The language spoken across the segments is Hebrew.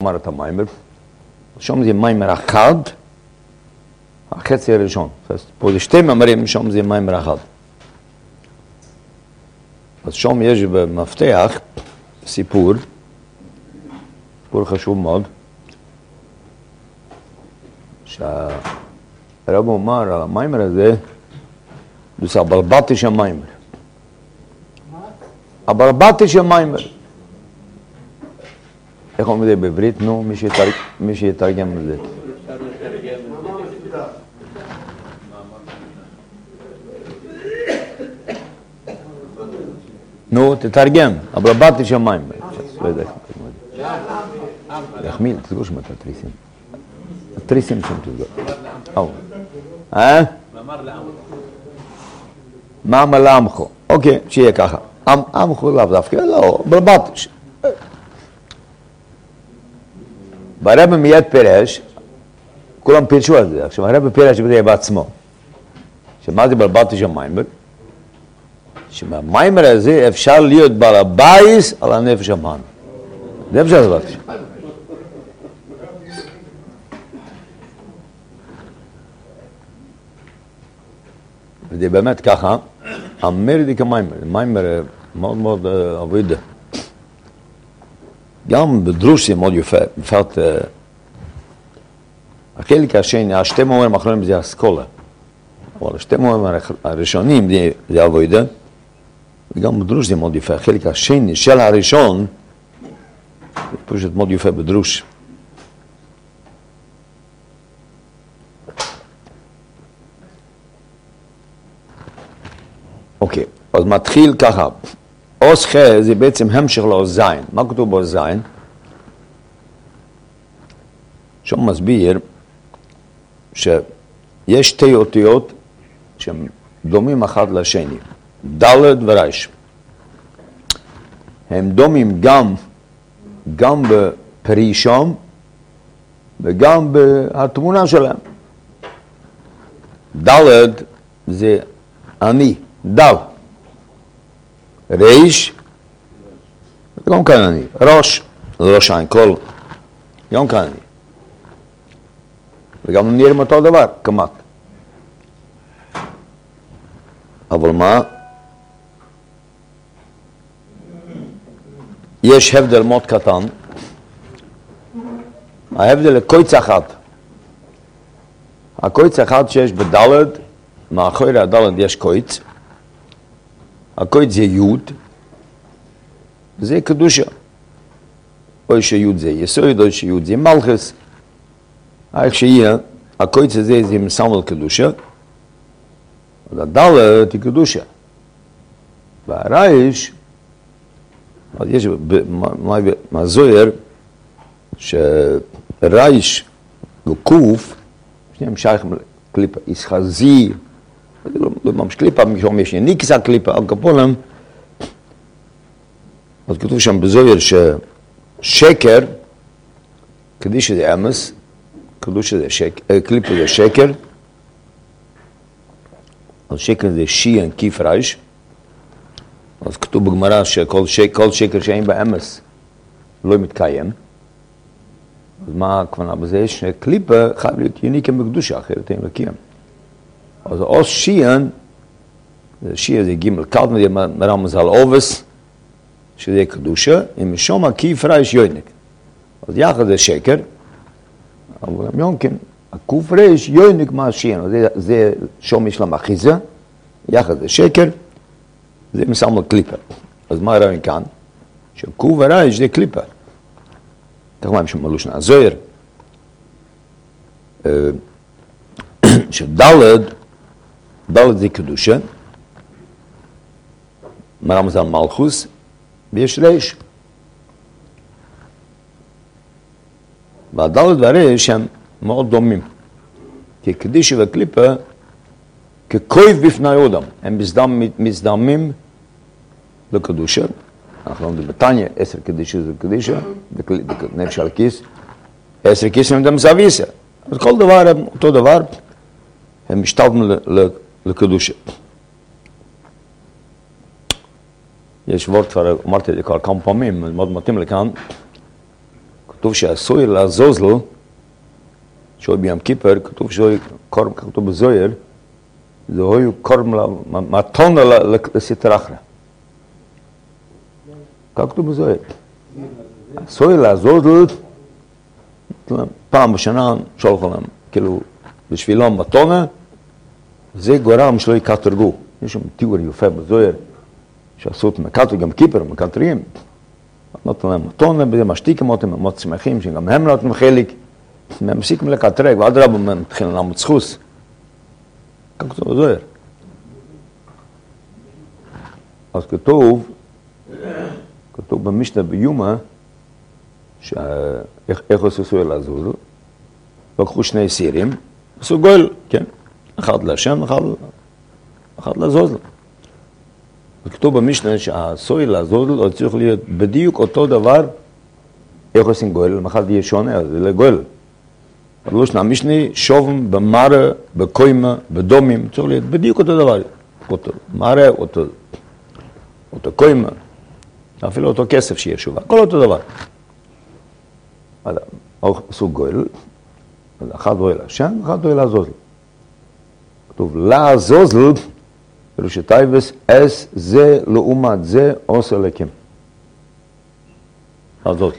אמר את המיימר, שם זה מיימר אחד, החצי הראשון. פה זה שתי מאמרים, שם זה מיימר אחד. אז שם יש במפתח סיפור חשוב מאוד, שהרב אומר על המיימר הזה, זה הבלבטי של המיימר. הבלבטי של המיימר. איך אומרים את זה בעברית? נו, מי שיתרגם את זה. נו, תתרגם. הבלבטי של המיימר. לא יודע איך תתרגם את זה. יחמיל, תסגור שם את התריסים. התריסים שם תסגור. מאמר לעמכו. אוקיי, שיהיה ככה. עמכו לאו דווקא, לא, בלבטי. והרב מיד פירש, כולם פירשו על זה, עכשיו הרב פירש בזה בעצמו. שמה זה בלבטי של המיימר? שבמיימר הזה אפשר להיות בעל הבייס על הנפש המאן. זה אפשר לעשות. וזה באמת ככה, המרדיק המיימר, מיימר מאוד מאוד עבודה. גם בדרוש זה מאוד יפה, בפרט החלק השני, השתי מאמרים האחרונים זה אסכולה, אבל השתי מאמרים הראשונים זה עבודה, וגם בדרוש זה מאוד יפה, החלק השני של הראשון, זה פשוט מאוד יפה בדרוש. אוקיי, אז מתחיל ככה. עוז ח' זה בעצם המשך לעוז זין. מה כתוב בעוז זין? שם מסביר שיש שתי אותיות שהן דומים אחד לשני. ד' ור'. הם דומים גם בפרישם וגם בתמונה שלהם. ד' זה אני, דל. ריש, גם כאן אני, ראש, ראש עין, כל, גם כאן אני. וגם נראים אותו דבר, כמעט. אבל מה? יש הבדל מאוד קטן. ההבדל לקויץ אחת. הקויץ אחת שיש בדלת, מאחורי הדלת יש קויץ. הקויץ זה יוד, זה קדושה. או שיוד זה יסוד, או שיוד זה מלכס. איך שיהיה, הקויץ הזה זה מסמל קדושה, והדלת היא קדושה. והרייש, אז יש מהזוהר, שרייש וקוף, שניהם שייכים לקליפה, ישחזי, לא ממש קליפה, משום יש ניקסה קליפה, על כפולם, אז כתוב שם בזוהר ששקר, קדישה זה אמס, קדושה זה שקר, קליפה זה שקר, אז שקר זה שיען כיף רייש, אז כתוב בגמרא שכל שקר שאין באמס לא מתקיים, אז מה הכוונה בזה? שקליפה חייב להיות יניקה בקדושה, אחרת אין לקיים. אז אוס שיען, שיען זה גימל קלט, מרמז על אובס, שזה קדושה, אם שום הכיף רייש יויניק. אז יחד זה שקר, אבל גם יונקין, הכוף רייש יויניק מה שיען, זה שום יש להם אחיזה, יחד זה שקר, זה מסמל קליפה. אז מה רואים כאן? שכוף רייש זה קליפה. תכף מה שם מלושנה, זוהר, שדלת זה קדושה, מרמז על מלכוס, ויש רייש. והדלת והרייש הם מאוד דומים. כי קדישה וקליפה, ככויב בפני אודם, הם מזדמים לקדושה. אנחנו לומדים בתניא, 10 קדישה זה קדישה, נפש על כיס, 10 כיסים הם זוויסה. אז כל דבר הם אותו דבר, הם משתלבים לקדושה. יש וורט כבר, אמרתי את זה כבר כמה פעמים, מאוד מתאים לכאן, כתוב שהסויר לעזוזל, שהוא בים כיפר, כתוב שהוא קורם, כתוב בזויר, זה הוא קורם מתונה לסטר אחרא. כך כתוב בזויר. הסויר לעזוזל, פעם בשנה שולחו להם, כאילו, בשבילם מתונה, זה גורם שלא יקטרגו. יש שם תיאור יפה בזויר, שעשו את מקטר, גם כיפר, מקטרים. נותנים להם מתונה, בזה משתיקים אותם, הם מאוד שמחים, שגם הם נותנים חלק. הם מפסיקים לקטרג, ועד רב הם מתחילים לעמוד סחוס. כך כתוב בזויר. אז כתוב במשנה ביומא, איך עשו סויר לעזוזל? לקחו שני סירים, עשו גואל, כן? אחד להשם, אחד לעזוזל. וכתוב במשנה שהסויר לעזוזל צריך להיות בדיוק אותו דבר, איך עושים גואל, אחד יהיה שונה, אז זה גואל. אבל שנה המשנה, שובם במרא, בקוימה, בדומים, צריך להיות בדיוק אותו דבר. אותו מרא, אותו קוימה, אפילו אותו כסף שיהיה שובה, כל אותו דבר. אז עשו גואל, אחד גואל השם, אחד גואל לעזוזל. כתוב לעזוזל, פירוש טייבס, אס זה לעומת זה עושה לקים. לעזוזל.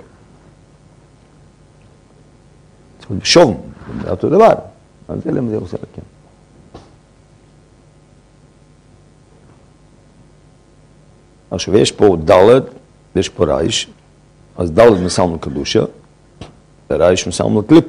שום, זה אותו דבר, אז זה למה זה עושה לקים. עכשיו יש פה דלת, יש פה רייש, אז דלת מסלם לקדושה, רייש מסלם לקליפה.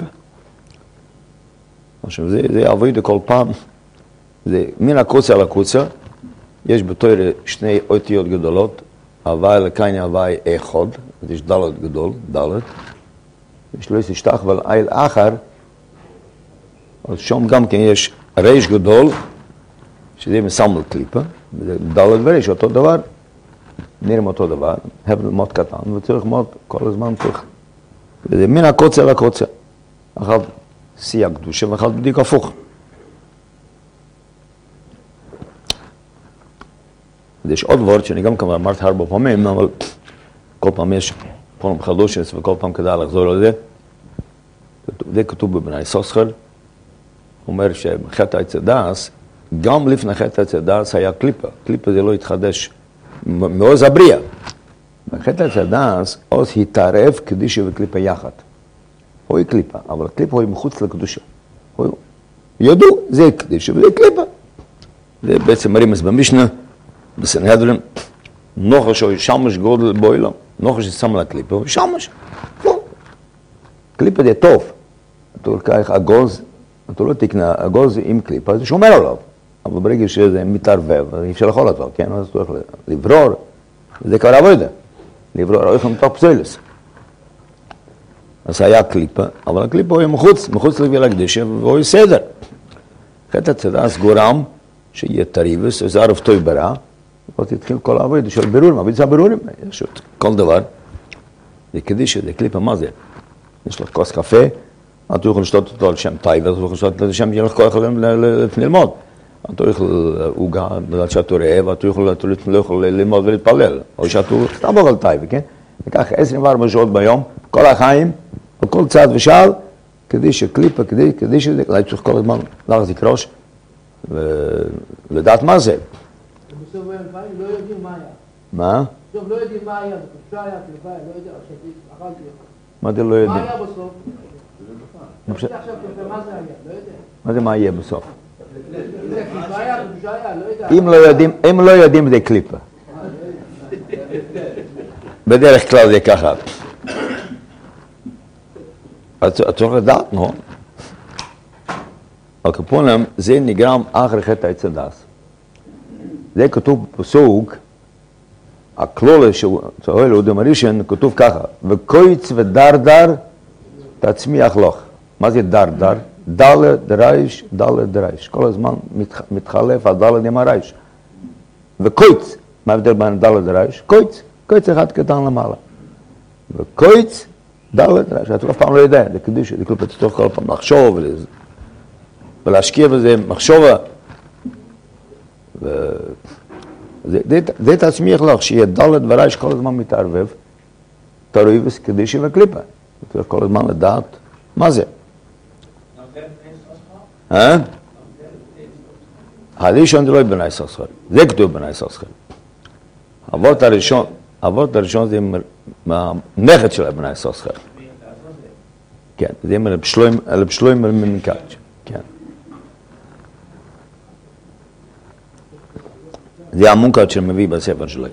עכשיו זה עבודה כל פעם, זה מן הקוצה על הקוצה, יש בתורה שני אותיות גדולות, הוואי לקייני הוואי אחד, אז יש דלת גדול, דלת, יש לא ישתח ועל איל אחר, אז שם גם כן יש ריש גדול, שזה מסלם לקליפה, דלת וריש, אותו דבר, נראים אותו דבר, הבדל מאוד קטן, וצריך מאוד, כל הזמן צריך, וזה מן הקוצה על הקוצה, אחד שיא הקדושה ואחד בדיוק הפוך. יש עוד וורד שאני גם כבר אמרתי הרבה פעמים, אבל כל פעם יש פורום חדושס וכל פעם כדאי לחזור על זה. זה כתוב בבני סוסחר, אומר שבחטא עץ הדס, גם לפני חטא עץ הדס היה קליפה. קליפה זה לא התחדש מעוז הבריאה. בחטא עץ הדס עוז התערב קדישה וקליפה יחד. הוא קליפה, אבל הקליפה הוא מחוץ לקדושה. ידעו, זה קדישה וזה קליפה. זה בעצם מרימס במשנה, בסנהדרין, נוחש או שמש גודל בוילם, נוחש ששם לה קליפה, ושמש, לא. קליפה זה טוב. אתה לוקח אגוז, אתה לא תקנה אגוז עם קליפה, זה שומר עליו. אבל ברגע שזה מתערבב, אי אפשר לאכול אותו, כן? אז אתה יכול לברור, וזה כבר עבודה. לברור, איך מתוך פסולס. אז היה קליפה, אבל הקליפה הוא מחוץ לביל הקדישה, והוא סדר. חטא הצדס גורם, שיהיה תריבס, זה ערב טוב ברע, ואז התחיל כל העבודה של בירורים, אבל זה בירורים, יש כל דבר. זה קדישה, זה קליפה, מה זה? יש לך כוס קפה, אתה יכול לשתות אותו על שם טייבה, אתה יכול לשתות על שם, יהיה לך כל אחד ללמוד. אתה יכול עוגה, בגלל שאתה רעב, אתה לא יכול ללמוד ולהתפלל, או שאתה תעבור על טייבה, כן? וכך 24 שעות ביום, כל החיים, בכל צד ושעל, קדישה, קליפה, קדישה, זה צריך כל הזמן להחזיק ראש, ולדעת מה זה. בסוף לא יודעים מה היה. מה? בסוף לא יודעים מה היה, בקדושה היה, קליפה, לא יודע, אכלתי. מה זה לא יודעים? מה היה בסוף? מה זה היה? לא יודע. מה זה מה יהיה בסוף? זה קליפה היה, קדושה היה, לא יודע. אם לא יודעים זה קליפה. בדרך כלל זה ככה. אתה צריך לדעת, נכון? הקופונים זה נגרם אחרי חטא עץ הדס. זה כתוב בפסוק, הכלולה שצריך לאודם הראשון, כתוב ככה, וקויץ ודרדר תצמיח לך. מה זה דרדר? דלת דרייש, דלת דרייש. כל הזמן מתחלף הדלת עם הרייש. וקויץ, מה ההבדל בין דלת דרייש? קויץ, קויץ אחד קטן למעלה. וקויץ, דלת דרייש. אתה אף פעם לא יודע, זה קדושה, זה כלום פתוח כל פעם לחשוב ולהשקיע בזה מחשבה. זה תצמיח לך, שיהיה דלת ורייש כל הזמן מתערבב, תרויבס קדישה וקליפה. צריך כל הזמן לדעת מה זה. הראשון זה לא בני סוסחל, זה כתוב בני סוסחל. אבות הראשון זה מהנכד של בני סוסחל. כן, זה אלב שלוים מנקאץ', כן. זה המונקאץ' שמביא בספר שלו.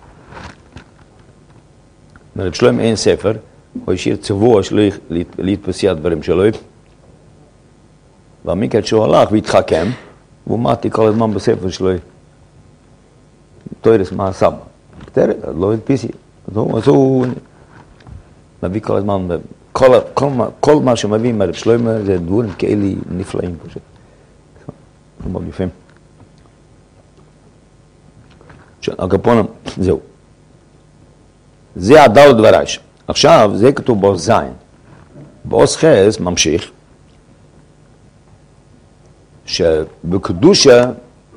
אלב שלוים אין ספר, הוא השאיר צבוע שלו להתפסיע דברים שלו, והמנקאץ' שהוא הלך והתחכם, והוא מעתי כל הזמן בספר שלו, תוירס מה הסבא. כתרת, לא הדפיסי. אז הוא מביא כל הזמן, כל מה שמביא מהרב שלוימר זה דברים כאלה נפלאים פשוט. מאוד יפים. הקפונה, זהו. זה הדל דברייש. עכשיו, זה כתוב בו זין. בעוז חס ממשיך, שבקדושה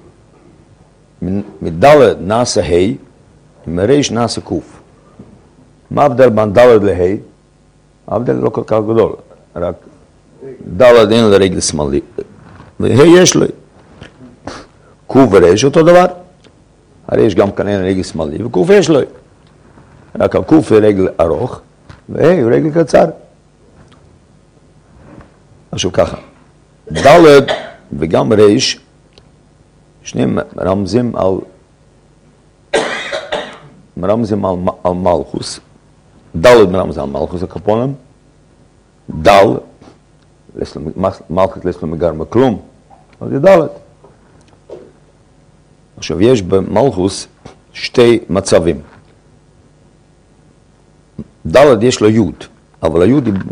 מדלת נעשה ה' ומריש נעשה קוף. מה הבדל בין דלת לה'? ההבדל לא כל כך גדול, רק דלת אין לרגל שמאלי, וה' יש לו. קוף וריש אותו דבר, הרי יש גם כאן אין לרגל שמאלי, וקוף יש לו. רק הקוף זה רגל ארוך, וה' הוא רגל קצר. משהו ככה. דלת וגם ריש, שניהם מרמזים על מלכוס. דלת מרמז על מלכוס הקפונם. דל, מלכות לסלו מגרמה כלום, אבל זה דלת. עכשיו יש במלכוס שתי מצבים. דלת יש לו יוד, אבל היוד היא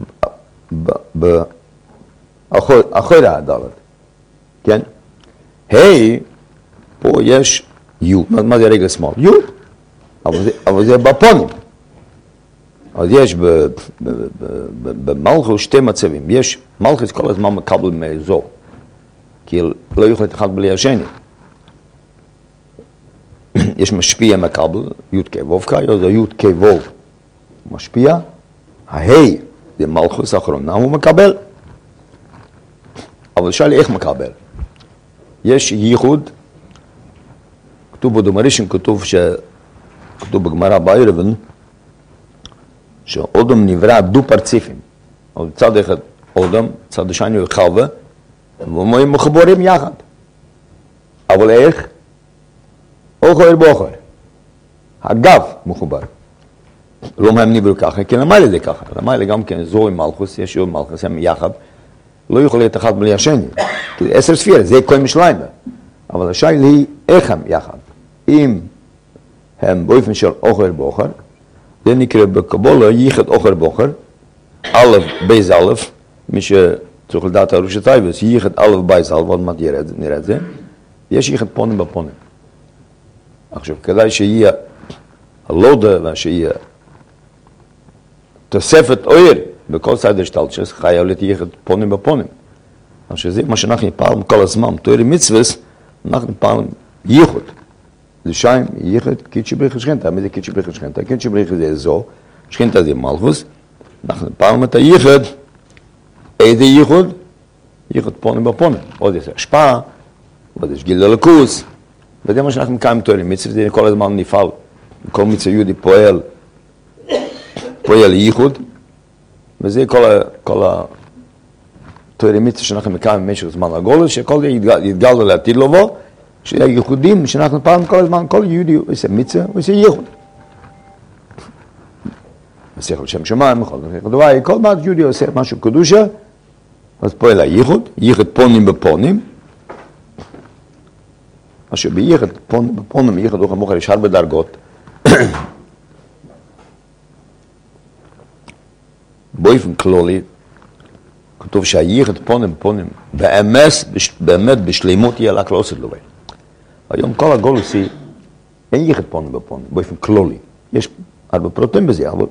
אחרי הדלת. כן? היי, פה יש יוד. מה זה רגל שמאל? יוד. אבל זה בפונים. אז יש במלכוס שתי מצבים. יש מלכוס כל הזמן מקבל מאזור. כי לא יכול להיות אחד בלי השני. יש משפיע מקבל, יוד כבוב כאי, זה יוד כבוב משפיע. ההי זה מלכוס האחרונה, הוא מקבל. אבל שאלה איך מקבל? יש ייחוד, כתוב בדומרישן, כתוב בגמרא בערבן, שאודם נברא דו פרציפים. אבל צד אחד אודם, צד השני הוא חווה, והם מחוברים יחד. אבל איך? אוכל בוחר. הגב מחובר. לא מהם נבראו ככה, כי למעלה זה ככה. למעלה גם כן זו עם מלכוס, יש עוד מלכוס, הם יחד. לא יכול להיות אחד בלי השני. כי 10 ספירה, זה כל משליים. אבל השאלה היא איך הם יחד. אם הם באופן של אוכל בוחר, זה נקרא בקבולה ייחד אוכל בוחר, א' בייז א', מי שצריך לדעת הראש הטייבס, ייחד א' בייז א', עוד מעט נראה את זה, יש ייחד פונים בפונים. עכשיו, כדאי שיהיה הלודה ושיהיה תוספת אויר בכל סיידר שטלצ'ס, חייב להיות ייחד פונים בפונים. עכשיו, זה מה שאנחנו פעם כל הזמן, תוירי מצווס, אנחנו פעם ייחוד. זה שם ייחד קידשי בריך שכנתה. מי זה קידשי בריך שכנתה? קידשי בריך זה זו, שכנתה זה מלכוס. אנחנו פעם את הייחד, איזה ייחוד? ייחד פונים בפונים. עוד יש השפעה, עוד יש גיל ללכוס. וזה מה שאנחנו מקיים תוירי מצווס, זה כל הזמן נפעל. כל מצווה יהודי פועל ייחוד. וזה כל התוירי מצווה שאנחנו מקיים במשך זמן הגולס, שכל זה יתגל לעתיד לבוא, שהייחודים שאנחנו פעם כל הזמן, כל יהודי הוא עושה מצווה, הוא עושה ייחוד. עושה שם שמיים, כל מה יהודי עושה משהו קדושה, אז פועל הייחוד, ייחוד פונים בפונים, משהו בייחוד פונים בפונים, ייחוד אוכל מוכר, יש הרבה דרגות. באופן כללי, כתוב שהייחוד פונים בפונים, באמת בשלימות יהיה רק לא עושה לובי. היום כל הגולוסי אין ייחד פונים בפונים, באופן כללי. יש הרבה פרוטים בזה, אבל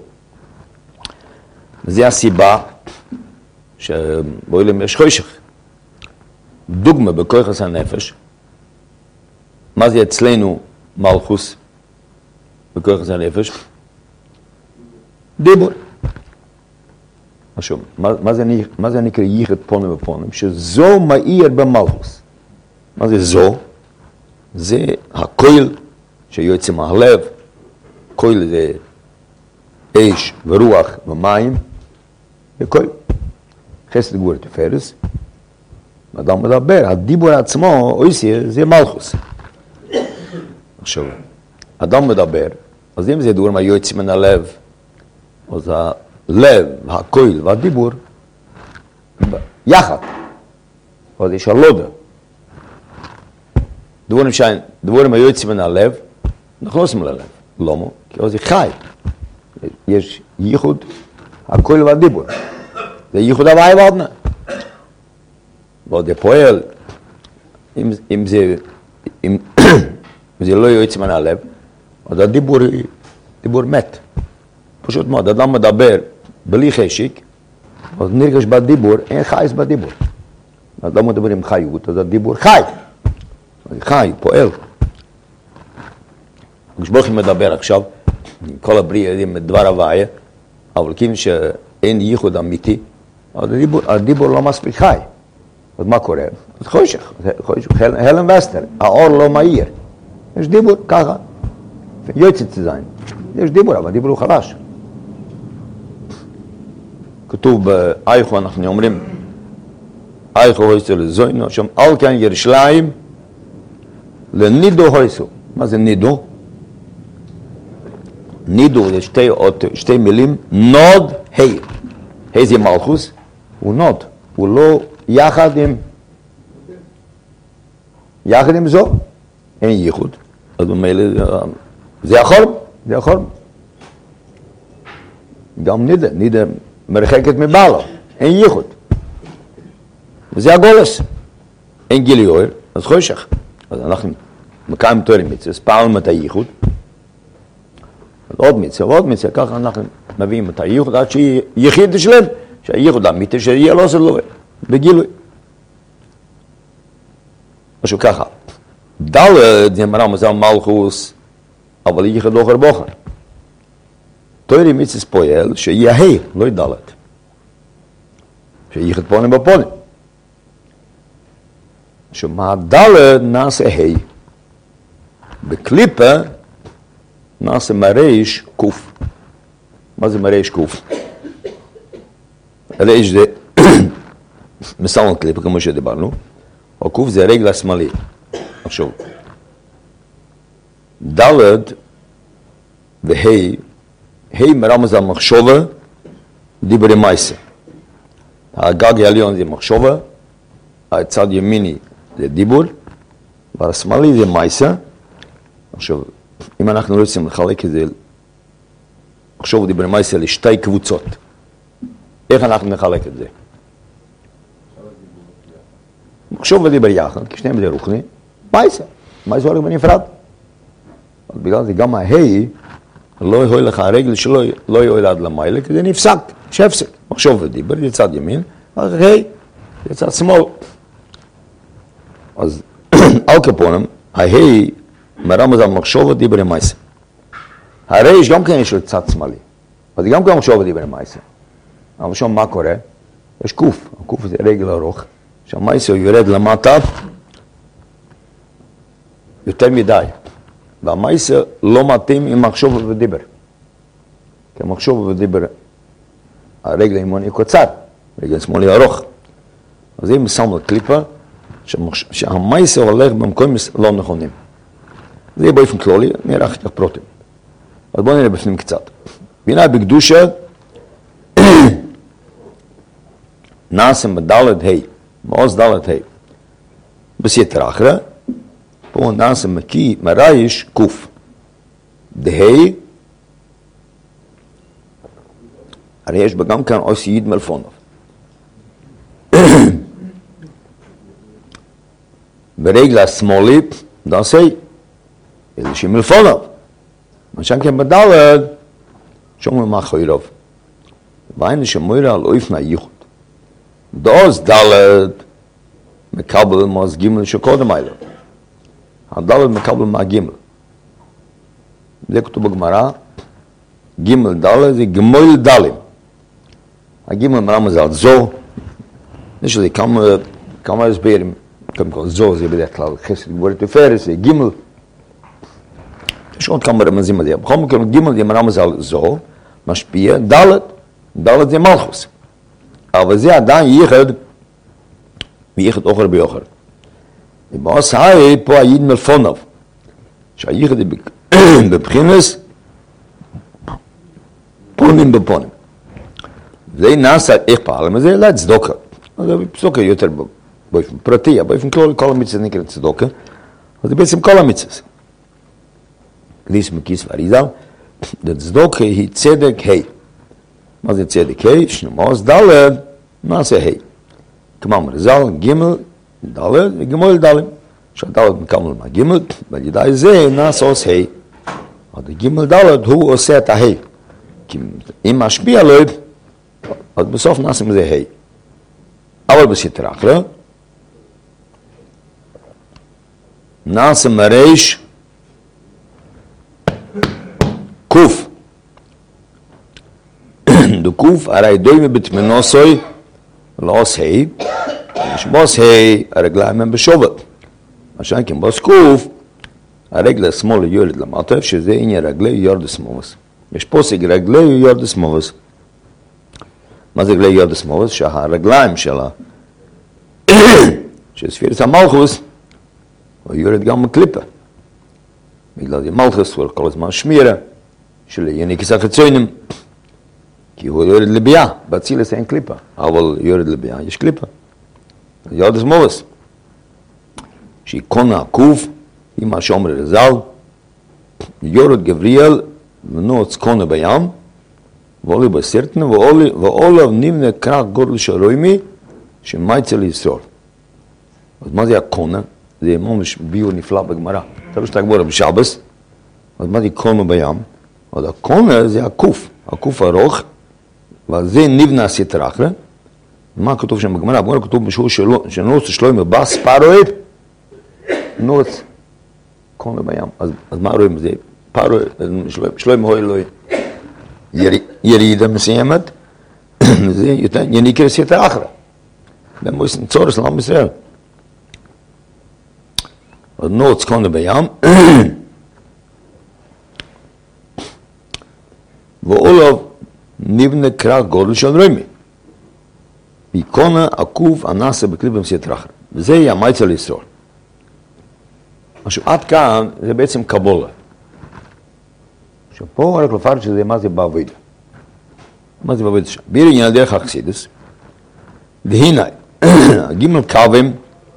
זה הסיבה שבאוילם יש חושך. דוגמה בכוח הנפש, מה זה אצלנו מלכוס בכוח הנפש? דיבור. עכשיו, מה זה נקרא ייחד פונים ופונים? שזו מאיר במלכוס. מה זה זו? זה הקויל שיוצא מהלב, קויל זה אש ורוח ומים, וקויל. חסד גבורה תפארת. אדם מדבר, הדיבור עצמו, אויסי, זה מלכוס. עכשיו, אדם מדבר, אז אם זה דיבור מה יוצא מן הלב, אז הלב, הקויל והדיבור, יחד. אז יש הלודה. דבורים היוצאים מן הלב, אנחנו לא עושים ללב. למה? כי אז זה חי. יש ייחוד, הקויל והדיבור. זה ייחוד הוואי ועדנה. ועוד זה פועל, אם זה לא יוצא מן הלב, אז הדיבור מת. פשוט מאוד, אדם מדבר בלי חשק, אז נרגש בדיבור, אין חייס בדיבור. אדם מדבר עם חיות, אז הדיבור חי. חי, פועל. כשבוכי מדבר עכשיו, כל הבריאה יודעים את דבר הוויה, אבל כיוון שאין ייחוד אמיתי, אז הדיבור לא מספיק חי. אז מה קורה? אז חושך, הלם וסתר, האור לא מהיר. יש דיבור ככה, יוצא צזיין. יש דיבור, אבל הדיבור הוא חלש. כתוב באייכו, אנחנו אומרים, אייכו הויסו לזוינו, שם אל כאן ירושלים, לנידו הויסו. מה זה נידו? נידו זה שתי מילים, נוד, היי. היי זה מלכוס, הוא נוד. הוא לא יחד עם זו, אין ייחוד. אז במילא, זה החורם. גם נידה מרחקת מבעלה, אין ייחוד. וזה הגולס. אין גילי אוהר, אז חושך. אז אנחנו מקיים תורי מצווה, פעלנו את הייחוד. עוד מצווה, ככה אנחנו מביאים את הייחוד, עד שיחיד שלם, שהייחוד האמיתי שיהיה לא עושה לו, בגילוי. משהו ככה. דלת זה אמרה מזל מלכוס, אבל ייחד לא חר בוחר. תורי מצווה פועל שיהיה היי, לא דלת. שייחד פונים בפונים. שמהדלת נעשה היי. בקליפה נעשה מרש קוף. מה זה מרש קוף? רש זה מסלן קליפה כמו שדיברנו, הקוף זה הרגל השמאלי. עכשיו, דלת והי, היי מרמז על מחשבה, דיברי מייסה. הגג העליון זה מחשבה, הצד ימיני זה דיבור, והשמאלי זה מייסה. עכשיו, אם אנחנו רוצים לחלק את זה, מחשוב דיברי מייסה לשתי קבוצות. איך אנחנו נחלק את זה? מחשוב ודיבר יחד, כי שניהם זה רוחני, מייסה הולך בנפרד. אבל בגלל זה גם ההי, לא יהוי לך הרגל שלו, לא יהוי עד למיילה, כי זה נפסק, שהפסק. מחשוב ודיבר, זה צד ימין, אז היי, זה צד שמאל. אז על כפונם, ההי מרמז על מחשוב ודיבר עם מייסה. הריש גם כן יש לו צד שמאלי, אז גם כן מחשוב ודיבר עם מייסה. אבל שם מה קורה? יש קוף, הקוף זה רגל ארוך, שהמייסה יורד למטה יותר מדי, והמייסה לא מתאים עם מחשוב ודיבר. כי מחשוב ודיבר, הרגל הימני קוצר, רגל שמאלי ארוך. אז אם שמנו קליפה, שהמייסה הולך במקום לא נכונים. זה יהיה באופן כללי, נראה אחר כך פרוטים. אז בואו נראה בפנים קצת. והנה בקדושה, נעשם בדלת ה', מעוז דלת ה'. בסייתר אחרה, פה נעשם מקי מרייש קוף. דהי, הרי יש בגם כאן עוש יד מלפונוב. ברגל השמאלי, נעשה איזושהי מלפונוב. משם כן בדלת, שומעים מה חוירוב. ואין שמוירה על אופנה ייחוד. דאז דלת מקבל מאז גימל שקודם היה. הדלת מקבל מהגימל. זה כתוב בגמרא, גימל דלת זה גמול דלים. הגימל מרמז על זו, יש לי כמה הסברים, קודם כל זו זה בדרך כלל חסד גבורת תפארת, זה גימל, יש עוד כמה רמזים על זה, בכל מקרה גימל זה מרמז על זו, משפיע, דלת זה מלכוס, אבל זה עדיין ייחד אוכל ביוחד. ובעוס היי פה היד מלפונב, שהייחד בבחינס, פונים בפונים. זה נעשה איך פעלם, וזה לצדוקה. אז צדוקה יותר באופן פרטי, באופן כל המצווה נקרא צדוקה, אז זה בעצם כל המצווה. כדיס מקיס ואריזל, צדוקה היא צדק היי. מה זה צדק היי? שנמוס דלת, נעשה היי. כמו מרזל, גימל, דלת וגמול דלת. שהדלת מקמל מהגימל, ועל ידי זה נעשה עושה היי. אבל גימל דלת הוא עושה את ההי. כי אם משפיע לו, אז בסוף נעשה מזה היי. אבל בסתר אחלה, נעשה מרש קוף. דו קוף הרי דוי בתמנוסוי לא עושה היי, ושבוס היי הרגליים הם בשובת. משל כן בוס קוף, הרגל השמאל יורד למטה, שזה עניין רגלי יורדס מובס. יש פוסק רגלי יורדס מובס. מה זה רגלי יורדס מובס? שהרגליים שלה, שספירת המלכוס, הוא יורד גם מקליפה. בגלל זה מלכוס הוא כל הזמן שמירה, של יניקס החציונים, כי הוא יורד לביאה, בצילס אין קליפה, אבל יורד לביאה, יש קליפה. יורדס מובס. שהיא קונה הקוף, עם מה שאומר רזל, יורד גבריאל, ונוץ קונה בים, ועולה בסרטנה, ועולה נבנה קרח גודל של רוימי, שמייצא לישראל. אז מה זה הקונה? זה ממש ביור נפלא בגמרא. אתה לא שאתה גמורה בשבס, אז מה זה קונה בים? אז הקונה זה הקוף, הקוף ארוך, ועל זה נבנה הסתר אחלה. מה כתוב שם בגמרא? בגמרא כתוב משהו שנוץ שלוימי בס פרועד, נוץ קונה בים. אז מה רואים בזה? שלוימי הוי אלוהי. ירידה מסוימת, זה יניקר סתר אחלה. במויסן צורס לעם ישראל. אז נוץ קונה בים, ואולוב נבנה קרח גודל של רוימי. קונה עקוף הנעשה בקליפם סתר אחלה. וזה יהיה המייצא לישראל. עכשיו עד כאן זה בעצם קבולה. עכשיו פה רק לפרט שזה מה זה בעבודה. מה זה בעבודה שם? ביר עניין דרך החסידס, והנה, גימל קווים,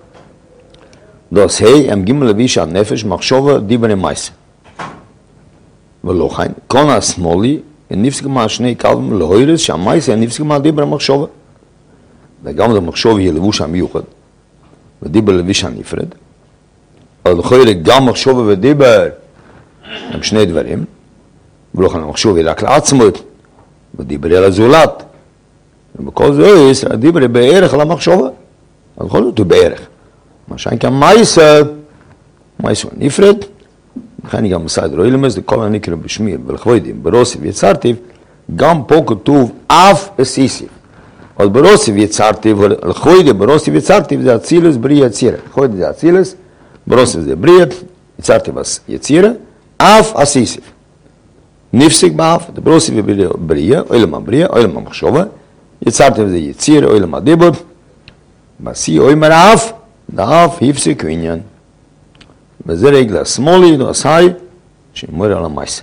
דוס היי, הם גימל לביש הנפש, מחשובה דיבנה מייסה. ולא חיין, קונה השמאלי, נפסק מה שני קווים להוירס, שהמייסה נפסק מה דיבנה מחשובה. וגם את המחשובה היא לבוש המיוחד, ודיבר לביש הנפרד. אבל לכאורה גם מחשובה ודיבר הם שני דברים, ולא כאן המחשובה היא רק לעצמות, ודיבר על הזולת. ובכל זה הדיבר בערך על המחשובה, אז בכל זאת הוא בערך. מה שאין כאן מייסה נפרד, לכן גם בסדר אילמס, לכל הנקרא בשמיר, בלכבודים, ברוסיב יצרתיו, גם פה כתוב אף אסיסיב. אז ברוסיב יצרתיו, לכבודים, ברוסיב יצרתיו זה אצילס בריא יצירה. לכבודים זה אצילס, ברוסיב זה בריא, יצרתיו יצירה, אף אסיסיב. נפסק באף, ברוסיב בריא, אילם הבריא, אילם המחשובה, יצרתיו זה יצירה, אילם הדיבור, בסי אוימר אף, דאף הפסיק עניין. וזה רגל השמאלי, דוס היי, שמור על המייסה.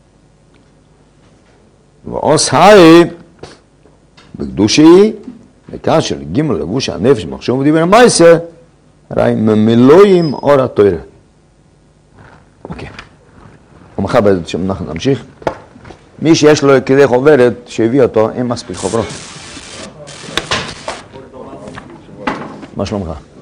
ועוס היי, בקדושי, וכאשר גימל לבוש הנפש מחשוב ודיבר המייסה, הרי ממילואים אור התורה. אוקיי. ומחר אנחנו נמשיך. מי שיש לו כדי חוברת, שהביא אותו, אין מספיק חוברות. מה שלומך?